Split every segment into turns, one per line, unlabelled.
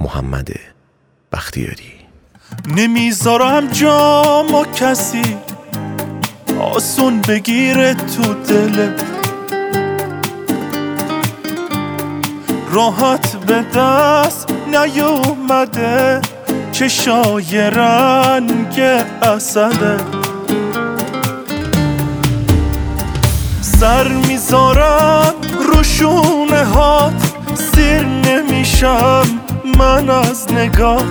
محمد بختیاری.
نمیذارم جامو کسی آسون بگیره تو دلت، راحت به دست نیومده چشای رنگ اسده، سر میذارم رو شونه هات، سیر نمیشم من از نگاه،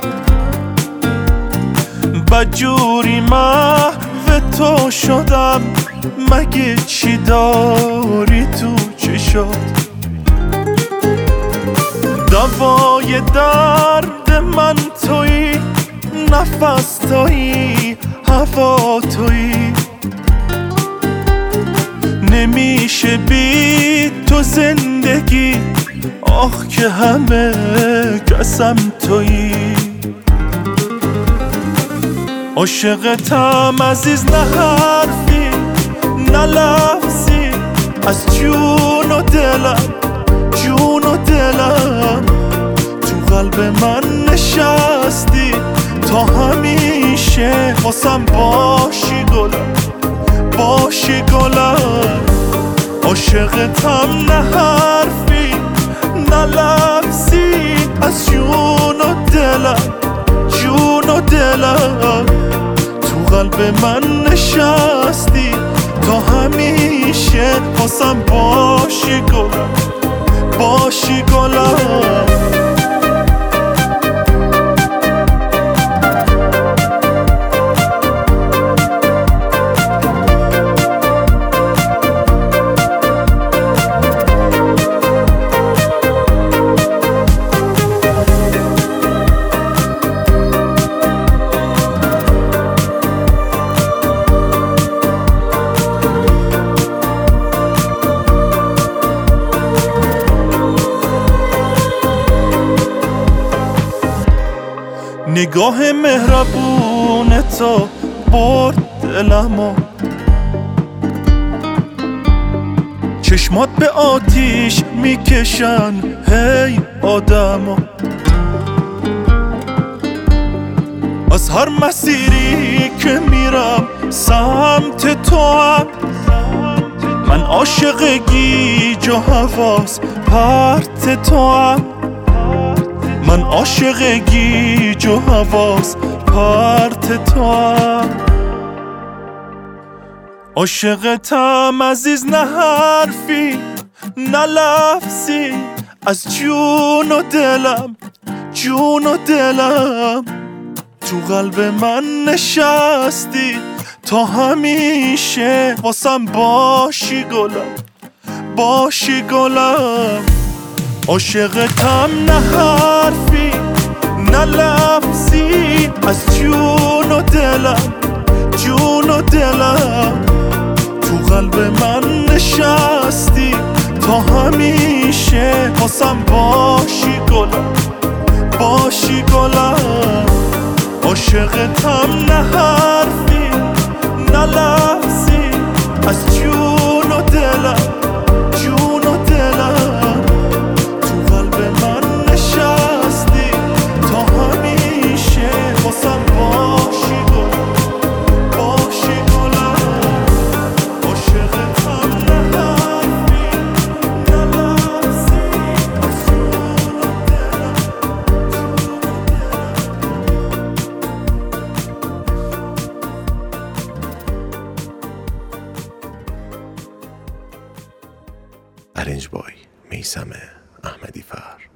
بدجوری محو تو شدم، مگه چی داری تو چشات؟ دوای درد من تویی، نفس تویی، هوا تویی، نمیشه بی تو زندگی، آخ که همه کسم تویی. عاشقتم عزیز، نه حرفی نه لفظی، از جون و دلم، جون و دلم، تو قلب من نشستی تا همیشه، واسم باشی گلم، باشی گلم. عاشقتم نه حرفی نه لفظی، از جون و دلم، جون و دلم، تو قلب من نشستی تا همیشه، واسم باشی گلم، باشی گلم. نگاه مهربون تو برد دلمو، چشمات به آتیش میکشن هی آدمو، از هر مسیری که میرم سمت تو هم، من عاشق گیج و حواس پرت تو هم، من عاشق گیج و حواس پرت تو هم. عاشقتم عزیز، نه حرفی نه لفظی، از جون و دلم، جون و دلم، تو قلب من نشستی تا همیشه، واسم باشی گلم، باشی گلم. عاشقتم نه حرفی نه لفظی، از جون و دلم، جون و دلم، تو قلب من نشستی تا همیشه، واسم باشی گلم، باشی گلم. عاشقتم نه حرفی نه لفظی، از جون و دلم، جون و دلم، تو قلب من نشستی تا همیشه، واسم باشی گلم، باشی گلم. عاشقتم نه حرفی نه لفظی، از جون و دلم،
ارنج بای میثم احمدی فر.